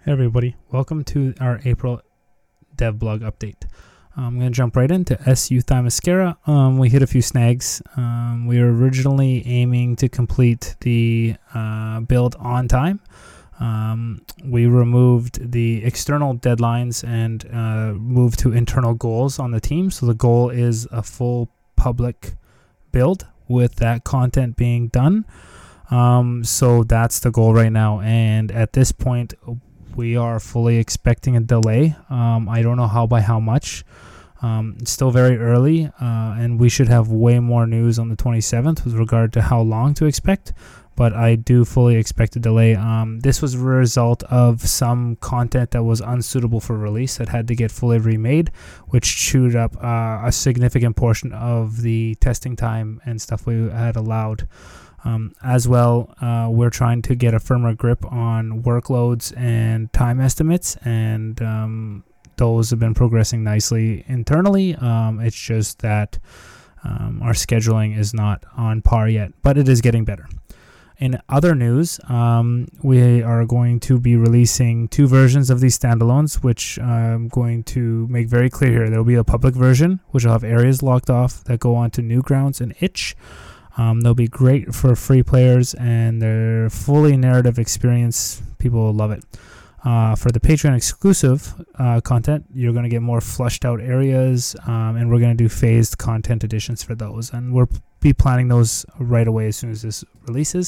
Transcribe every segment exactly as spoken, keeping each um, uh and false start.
Hey everybody, welcome to our April devblog update. I'm going to jump right into S U Thymoscira. Um, we hit a few snags. Um, we were originally aiming to complete the uh, build on time. Um, we removed the external deadlines and uh, moved to internal goals on the team. So the goal is a full public build with that content being done. Um, so that's the goal right now. And at this point, we are fully expecting a delay. Um, I don't know how by how much. Um, it's still very early, uh, and we should have way more news on the twenty-seventh with regard to how long to expect. But I do fully expect a delay. Um, this was a result of some content that was unsuitable for release that had to get fully remade, which chewed up uh, a significant portion of the testing time and stuff we had allowed. Um, as well, uh, we're trying to get a firmer grip on workloads and time estimates, and um, those have been progressing nicely internally. Um, it's just that um, our scheduling is not on par yet, but it is getting better. In other news, um, we are going to be releasing two versions of these standalones, which I'm going to make very clear here. There will be a public version, which will have areas locked off that go on to Newgrounds and Itch. Um, they'll be great for free players, and they're fully narrative experience. People will love it. Uh, for the Patreon exclusive uh, content, you're going to get more flushed out areas, um, and we're going to do phased content additions for those. And we'll be planning those right away as soon as this releases.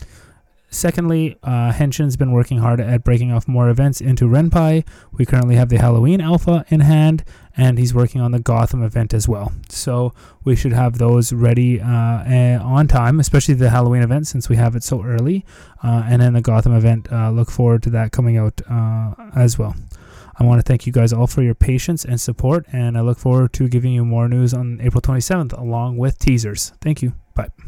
Secondly, uh, Henshin's been working hard at breaking off more events into Ren'Py. We currently have the Halloween Alpha in hand, and he's working on the Gotham event as well. So we should have those ready uh, on time, especially the Halloween event since we have it so early. Uh, and then the Gotham event, uh, look forward to that coming out uh, as well. I want to thank you guys all for your patience and support, and I look forward to giving you more news on April twenty-seventh along with teasers. Thank you. Bye.